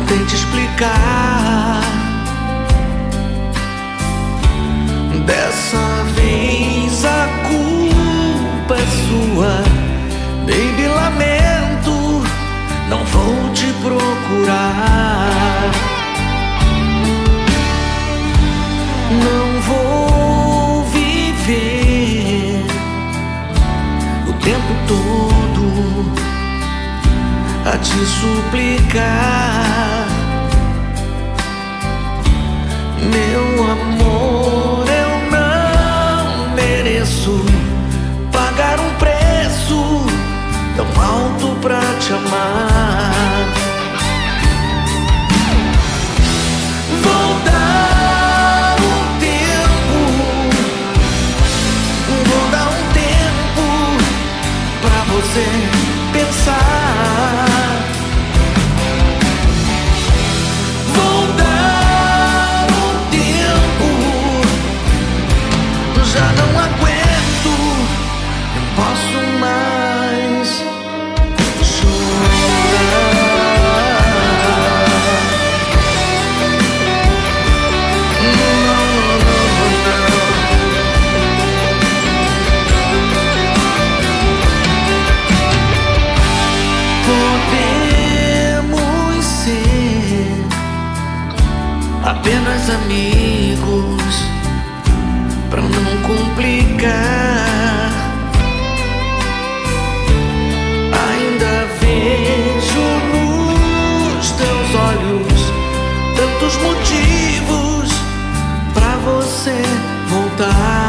tente explicar. Dessa vez a culpa é sua, baby, lamento, não vou te procurar. Não vou viver o tempo todo a te suplicar. Meu amor, eu não mereço pagar um preço tão alto pra te amar. Vou dar um tempo, vou dar um tempo pra você pensar. Vou dar um tempo, já não aguento, não posso mais chorar. Podemos ser apenas amigos, pra não complicar. Ainda vejo nos teus olhos tantos motivos pra você voltar.